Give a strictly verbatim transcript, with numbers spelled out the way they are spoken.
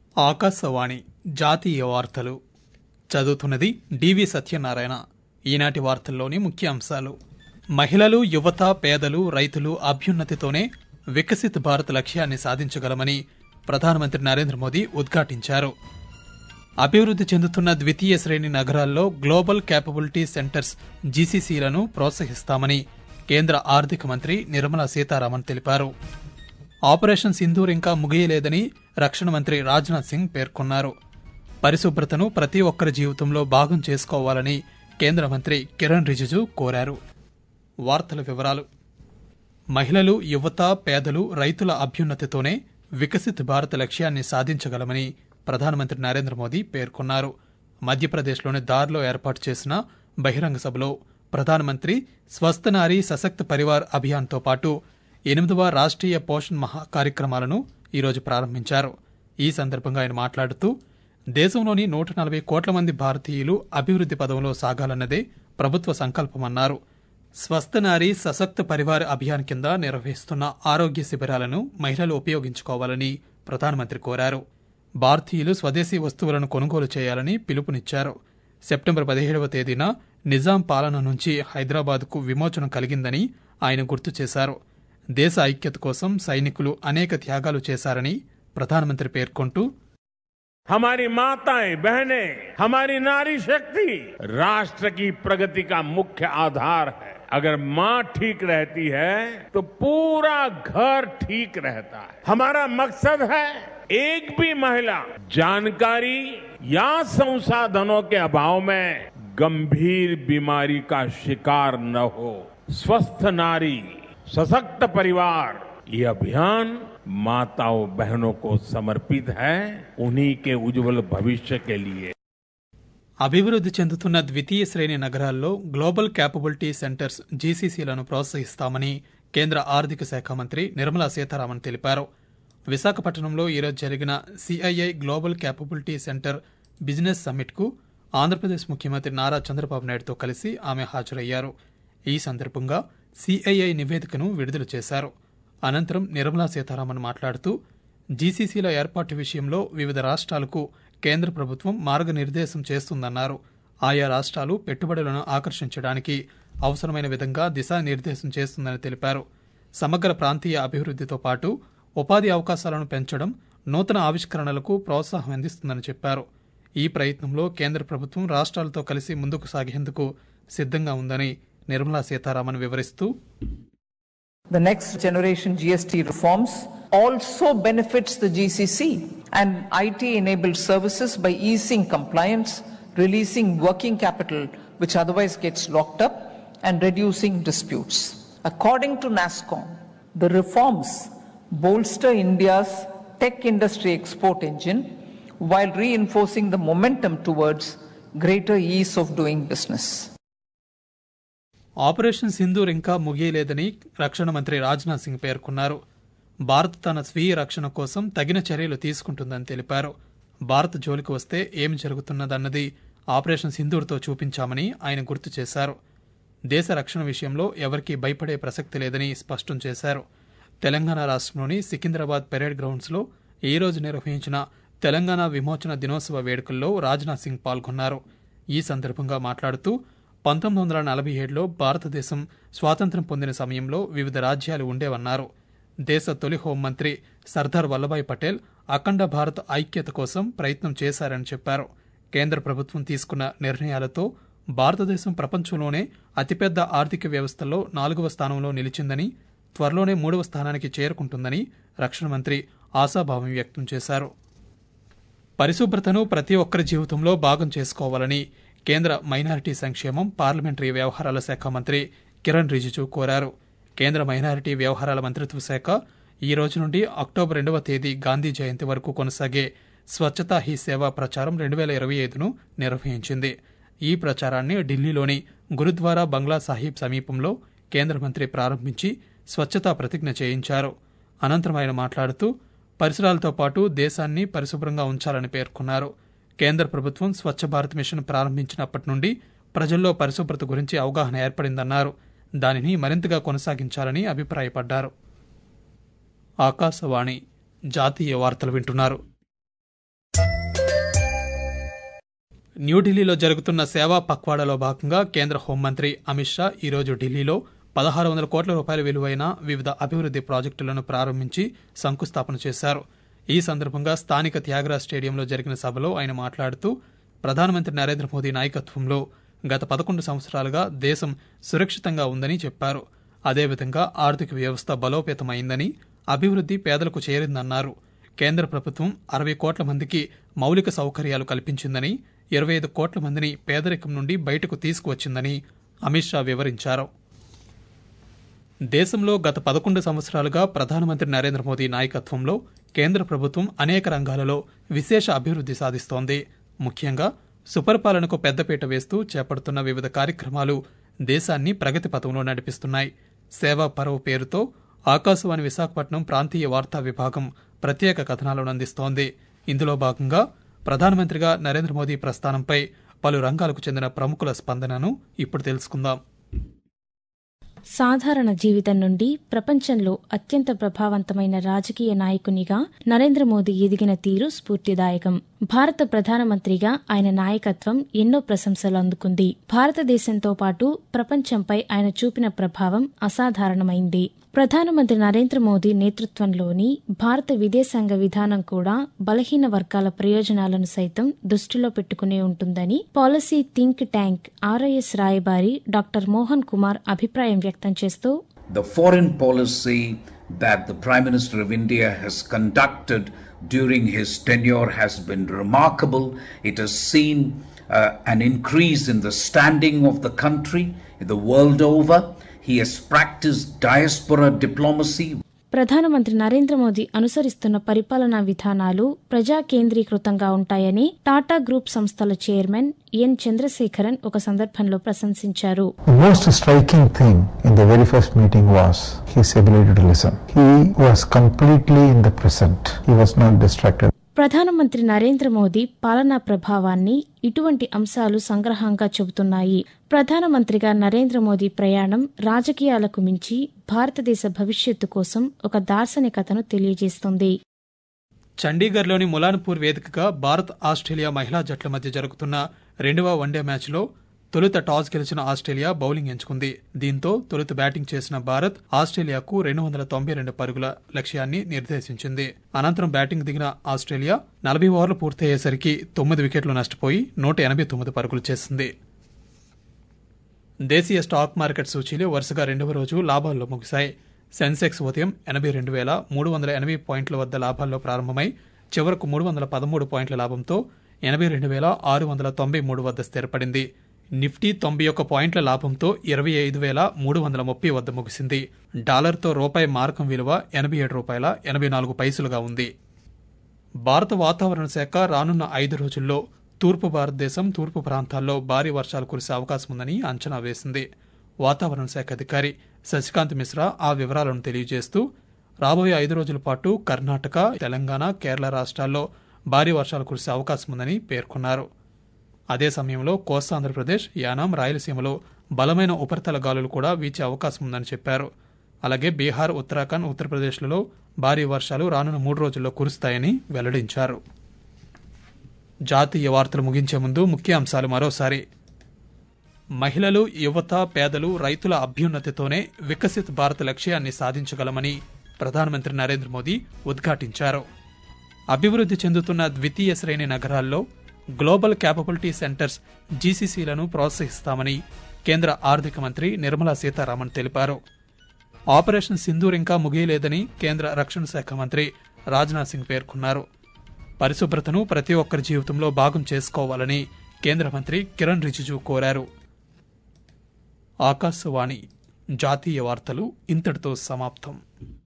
ఆకాశవాణి జాతీయ వార్తలు చదువుతున్నది డివి సత్యనారాయణ. ఈనాటి వార్తల్లోని ముఖ్యాంశాలు: మహిళలు, యువత, పేదలు, రైతులు అభ్యున్నతితోనే వికసిత్ భారత్ లక్ష్యాన్ని సాధించగలమని ప్రధానమంత్రి నరేంద్ర మోదీ ఉద్ఘాటించారు. అభివృద్ది చెందుతున్న ద్వితీయ శ్రేణి నగరాల్లో గ్లోబల్ క్యాపబిలిటీ సెంటర్స్ జీసీసీలను ప్రోత్సహిస్తామని కేంద్ర ఆర్థిక మంత్రి నిర్మలా సీతారామన్ తెలిపారు. ఆపరేషన్ సింధూర్ ఇంకా ముగియలేదని రక్షణ మంత్రి రాజ్నాథ్ సింగ్ పేర్కొన్నారు. పరిశుభ్రతను ప్రతి ఒక్కరి జీవితంలో భాగం చేసుకోవాలని కేంద్ర మంత్రి కిరణ్ రిజిజు కోరారు. వార్తల వివరాలు: మహిళలు, యువత, పేదలు, రైతుల అభ్యున్నతితోనే వికసిత్ భారత్ లక్ష్యాన్ని సాధించగలమని ప్రధానమంత్రి నరేంద్ర మోదీ పేర్కొన్నారు. మధ్యప్రదేశ్లోని దార్లో ఏర్పాటు చేసిన బహిరంగ సభలో ప్రధానమంత్రి స్వస్థ నారీ సశక్త పరివార్ అభియాన్తో పాటు ఎనిమిదవ రాష్ట్రీయ పోషణ్ మహా కార్యక్రమాలను ఈరోజు ప్రారంభించారు. ఈ సందర్భంగా ఆయన మాట్లాడుతూ దేశంలోని నూట నలభై కోట్ల మంది భారతీయులు అభివృద్ది పదంలో సాగాలన్నదే ప్రభుత్వ సంకల్పమన్నారు. స్వస్థ నారీ సశక్త పరివార్ అభియాన్ కింద నిర్వహిస్తున్న ఆరోగ్య శిబిరాలను మహిళలు ఉపయోగించుకోవాలని ప్రధానమంత్రి కోరారు. భారతీయులు స్వదేశీ వస్తువులను కొనుగోలు చేయాలని పిలుపునిచ్చారు. సెప్టెంబర్ పదిహేడవ తేదీన నిజాం పాలన నుంచి హైదరాబాద్కు విమోచన కలిగిందని ఆయన గుర్తు చేశారు. దేశ ఐక్యత కోసం సైనికులు అనేక త్యాగాలు చేశారని ప్రధానమంత్రి పేర్కొంటూ, हमारी माताएं बहनें, हमारी नारी शक्ति राष्ट्र की प्रगति का मुख्य आधार है. अगर माँ ठीक रहती है तो पूरा घर ठीक रहता है. हमारा मकसद है एक भी महिला जानकारी या संसाधनों के अभाव में गंभीर बीमारी का शिकार न हो. स्वस्थ नारी सशक्त परिवार ये अभियान माताओं बहनों को समर्पित है, उन्हीं के उज्जवल भविष्य के लिए. అభివృద్ది చెందుతున్న ద్వితీయ శ్రేణి నగరాల్లో గ్లోబల్ క్యాపబిలిటీ సెంటర్స్ జీసీసీలను ప్రోత్సహిస్తామని కేంద్ర ఆర్థిక శాఖ మంత్రి నిర్మలా సీతారామన్ తెలిపారు. విశాఖపట్నంలో ఈరోజు జరిగిన CII global capability centre business సమ్మిట్కు ఆంధ్రప్రదేశ్ ముఖ్యమంత్రి నారా చంద్రబాబు నాయుడుతో కలిసి ఆమె హాజరయ్యారు. ఈ సందర్భంగా సిఐఐ నివేదికను విడుదల చేశారు. అనంతరం నిర్మలా సీతారామన్ మాట్లాడుతూ జీసీసీల ఏర్పాటు విషయంలో వివిధ రాష్ట్రాలకు కేంద్ర ప్రభుత్వం మార్గనిర్దేశం చేస్తుందన్నారు. ఆయా రాష్ట్రాలు పెట్టుబడులను ఆకర్షించడానికి అవసరమైన విధంగా దిశానిర్దేశం చేస్తుందని తెలిపారు. సమగ్ర ప్రాంతీయ అభివృద్దితో పాటు ఉపాధి అవకాశాలను పెంచడం, నూతన ఆవిష్కరణలకు ప్రోత్సాహం అందిస్తుందని చెప్పారు. ఈ ప్రయత్నంలో కేంద్ర ప్రభుత్వం రాష్ట్రాలతో కలిసి ముందుకు సాగేందుకు సిద్ధంగా ఉందని నిర్మలా సీతారామన్ వివరిస్తూ, The next generation G S T reforms also benefits the G C C and I T-enabled services by easing compliance, releasing working capital which otherwise gets locked up, and reducing disputes. According to NASSCOM, the reforms bolster India's tech industry export engine while reinforcing the momentum towards greater ease of doing business. Operation Sindoor ఇంకా ముగియలేదని రక్షణ మంత్రి రాజ్నాథ్ సింగ్ పేర్కొన్నారు. భారత్ తన స్వీయ రక్షణ కోసం తగిన చర్యలు తీసుకుంటుందని తెలిపారు. భారత్ జోలికి వస్తే ఏమి జరుగుతున్నదన్నది ఆపరేషన్ సింధూర్తో చూపించామని ఆయన గుర్తు చేశారు. దేశ రక్షణ విషయంలో ఎవరికీ భయపడే ప్రసక్తి లేదని స్పష్టం చేశారు. తెలంగాణ రాష్ట్రంలోని సికింద్రాబాద్ పెరేడ్ గ్రౌండ్స్లో ఈ రోజు నిర్వహించిన తెలంగాణ విమోచన దినోత్సవ వేడుకల్లో రాజ్నాథ్ సింగ్ పాల్గొన్నారు. ఈ సందర్భంగా మాట్లాడుతూ పంతొమ్మిది వందల నలభై ఏడులో భారతదేశం స్వాతంత్ర్యం పొందిన సమయంలో వివిధ రాజ్యాలు ఉండేవన్నారు. దేశ తొలి హోంమంత్రి సర్దార్ వల్లభాయ్ పటేల్ అఖండ భారత్ ఐక్యత కోసం ప్రయత్నం చేశారని చెప్పారు. కేంద్ర ప్రభుత్వం తీసుకున్న నిర్ణయాలతో భారతదేశం ప్రపంచంలోనే అతిపెద్ద ఆర్థిక వ్యవస్థల్లో నాలుగవ స్థానంలో నిలిచిందని, త్వరలోనే మూడవ స్థానానికి చేరుకుంటుందని రక్షణ మంత్రి ఆశాభావం వ్యక్తం చేశారు. పరిశుభ్రతను ప్రతి ఒక్కరి జీవితంలో భాగం చేసుకోవాలని కేంద్ర మైనారిటీ సంక్షేమం, పార్లమెంటరీ వ్యవహారాల శాఖ మంత్రి కిరణ్ రిజిజు కోరారు. కేంద్ర మైనారిటీ వ్యవహారాల మంత్రిత్వ శాఖ ఈ రోజు నుండి అక్టోబర్ రెండవ తేదీ గాంధీ జయంతి వరకు కొనసాగే స్వచ్ఛతా హీ సేవ ప్రచారం రెండు వేల ఇరవై ఐదును నిర్వహించింది. ఈ ప్రచారాన్ని ఢిల్లీలోని గురుద్వారా బంగ్లా సాహిబ్ సమీపంలో కేంద్ర మంత్రి ప్రారంభించి స్వచ్ఛతా ప్రతిజ్ఞ చేయించారు. అనంతరం ఆయన మాట్లాడుతూ పరిసరాలతో పాటు దేశాన్ని పరిశుభ్రంగా ఉంచాలని పేర్కొన్నారు. కేంద్ర ప్రభుత్వం స్వచ్ఛ భారత్ మిషన్ ప్రారంభించినప్పటి నుండి ప్రజల్లో పరిశుభ్రత గురించి అవగాహన ఏర్పడిందన్నారు. దానిని మరింతగా కొనసాగించాలని అభిప్రాయపడ్డారు. ఆకాశవాణి జాతీయ వార్తలు వింటున్నారు. న్యూఢిల్లీలో జరుగుతున్న సేవా పక్వాడాలో భాగంగా కేంద్ర హోంమంత్రి అమిత్ షా ఈరోజు ఢిల్లీలో పదహారు వందల కోట్ల రూపాయల విలువైన వివిధ అభివృద్ది ప్రాజెక్టులను ప్రారంభించి శంకుస్థాపన చేశారు. ఈ సందర్భంగా స్థానిక త్యాగరాజ్ స్టేడియంలో జరిగిన సభలో ఆయన మాట్లాడుతూ ప్రధానమంత్రి నరేంద్ర మోదీ నాయకత్వంలో గత పదకొండు సంవత్సరాలుగా దేశం సురక్షితంగా ఉందని చెప్పారు. అదేవిధంగా ఆర్థిక వ్యవస్థ బలోపేతమైందని, అభివృద్ది పేదలకు చేరిందన్నారు. కేంద్ర ప్రభుత్వం అరవై కోట్ల మందికి మౌలిక సౌకర్యాలు కల్పించిందని, ఇరవై ఐదు కోట్ల మందిని పేదరికం నుండి బయటకు తీసుకువచ్చిందని అమిత్ షా వివరించారు. దేశంలో గత పదకొండు సంవత్సరాలుగా ప్రధానమంత్రి నరేంద్ర మోదీ నాయకత్వంలో కేంద్ర ప్రభుత్వం అనేక రంగాలలో విశేష అభివృద్ది సాధిస్తోంది. ముఖ్యంగా సుపరిపాలనకు పెద్దపీట వేస్తూ చేపడుతున్న వివిధ కార్యక్రమాలు దేశాన్ని ప్రగతి పథంలో నడిపిస్తున్నాయి. సేవా పర్వ్ పేరుతో ఆకాశవాణి విశాఖపట్నం ప్రాంతీయ వార్తా విభాగం ప్రత్యేక కథనాలను అందిస్తోంది. ఇందులో భాగంగా ప్రధానమంత్రిగా నరేంద్ర మోదీ ప్రస్థానంపై పలు రంగాలకు చెందిన ప్రముఖుల స్పందనను ఇప్పుడు తెలుసుకుందాం. సాధారణ జీవితం నుండి ప్రపంచంలో అత్యంత ప్రభావవంతమైన రాజకీయ నాయకునిగా నరేంద్ర మోదీ ఎదిగిన తీరు స్ఫూర్తిదాయకం. భారత ప్రధానమంత్రిగా ఆయన నాయకత్వం ఎన్నో ప్రశంసలు అందుకుంది. భారతదేశంతో పాటు ప్రపంచంపై ఆయన చూపిన ప్రభావం అసాధారణమైంది. ప్రధానమంత్రి నరేంద్ర మోదీ నేతృత్వంలోని భారత విదేశాంగ విధానం కూడా బలహీన వర్గాల ప్రయోజనాలను సైతం దృష్టిలో పెట్టుకునే ఉంటుందని పాలసీ థింక్ ట్యాంక్ ఆర్ఐఎస్ రాయబారి డాక్టర్ మోహన్ కుమార్ అభిప్రాయం వ్యక్తం చేస్తూ, The foreign policy that the Prime Minister of India has conducted during his tenure has been remarkable. It has seen uh, an increase in the standing of the country the world over. He has practiced diaspora diplomacy. ప్రధానమంత్రి నరేంద్ర మోదీ అనుసరిస్తున్న పరిపాలనా విధానాలు ప్రజా కేంద్రీకృతంగా ఉంటాయని Tata group సంస్థల chairman N Chandrasekaran ఒక సందర్భంలో ప్రశంసించారు. The most striking thing in the very first meeting was his ability to listen. He was completely in the present. He was not distracted. ప్రధానమంత్రి నరేంద్ర మోదీ పాలనా ప్రభావాన్ని ఇటువంటి అంశాలు సంగ్రహంగా చెబుతున్నాయి. ప్రధానమంత్రిగా నరేంద్ర మోదీ ప్రయాణం రాజకీయాలకు మించి భారతదేశ భవిష్యత్తు కోసం ఒక దార్శనికతను తెలియజేస్తుంది. చండీగఢ్లోని ములాన్పూర్ వేదికగా భారత్ ఆస్ట్రేలియా మహిళా జట్ల మధ్య జరుగుతున్న రెండవ వన్డే మ్యాచ్లో తొలుత టాస్ గెలిచిన ఆస్ట్రేలియా బౌలింగ్ ఎంచుకుంది. దీంతో తొలుత బ్యాటింగ్ చేసిన భారత్ ఆస్ట్రేలియాకు రెండు వందల తొంభై రెండు పరుగుల లక్ష్యాన్ని నిర్దేశించింది. అనంతరం బ్యాటింగ్ దిగిన ఆస్ట్రేలియా నలభై ఓవర్లు పూర్తయ్యేసరికి తొమ్మిది వికెట్లు నష్టపోయి నూట ఎనభై తొమ్మిది పరుగులు చేసింది. దేశీయ స్టాక్ మార్కెట్ సూచీలు వరుసగా రెండవ రోజు లాభాల్లో ముగిశాయి. సెన్సెక్స్ ఉదయం ఎనభై రెండు వేల మూడు వందల ఎనభై పాయింట్ల వద్ద లాభాల్లో ప్రారంభమై చివరకు మూడు వందల పదమూడు పాయింట్ల లాభంతో ఎనభై రెండు వేల ఆరు వందల తొంభై మూడు వద్ద స్థిరపడింది. నిఫ్టీ తొంభై ఒక్క పాయింట్ల లాభంతో ఇరవై ఐదు వేల మూడు వందల ముప్పై వద్ద ముగిసింది. డాలర్తో రూపాయి మారకం విలువ ఎనభై ఏడు రూపాయల ఎనభై నాలుగు పైసలుగా ఉంది. భారత వాతావరణ శాఖ రానున్న ఐదు రోజుల్లో తూర్పు భారతదేశం తూర్పు ప్రాంతాల్లో భారీ వర్షాలు కురిసే అవకాశం ఉందని అంచనా వేసింది. వాతావరణ శాఖ అధికారి శశికాంత్ మిశ్రా ఆ వివరాలను తెలియజేస్తూ రాబోయే ఐదు రోజుల పాటు కర్ణాటక, తెలంగాణ, కేరళ రాష్ట్రాల్లో భారీ వర్షాలు కురిసే అవకాశం ఉందని పేర్కొన్నారు. అదే సమయంలో కోస్తాంధ్రప్రదేశ్, యానాం, రాయలసీమలో బలమైన ఉపరితల గాలులు కూడా వీచే అవకాశం ఉందని చెప్పారు. అలాగే బీహార్, ఉత్తరాఖండ్, ఉత్తరప్రదేశ్లలో భారీ వర్షాలు రానున్న మూడు రోజుల్లో కురుస్తాయని వెల్లడించారు. జాతీయ వార్తలు ముగించే ముందు ముఖ్య అంశాలు మరోసారి. మహిళలు, యువత, పేదలు, రైతుల అభ్యున్నతితోనే వికసిత్ భారత్ లక్ష్యాన్ని సాధించగలమని ప్రధానమంత్రి నరేంద్ర మోదీ ఉద్ఘాటించారు. అభివృద్ది చెందుతున్న ద్వితీయ శ్రేణి నగరాల్లో గ్లోబల్ క్యాపబిలిటీ సెంటర్స్ జీసీసీలను ప్రోత్సహిస్తామని కేంద్ర ఆర్థిక మంత్రి నిర్మలా సీతారామన్ తెలిపారు. ఆపరేషన్ సింధూర్ ఇంకా ముగియలేదని కేంద్ర రక్షణ శాఖ మంత్రి రాజ్నాథ్ సింగ్ పేర్కొన్నారు. పరిశుభ్రతను ప్రతి ఒక్కరి జీవితంలో భాగం చేసుకోవాలని కేంద్ర మంత్రి కిరణ్ రిజిజు కోరారు. ఆకాశవాణి జాతీయ వార్తలు ఇంతటితో సమాప్తం.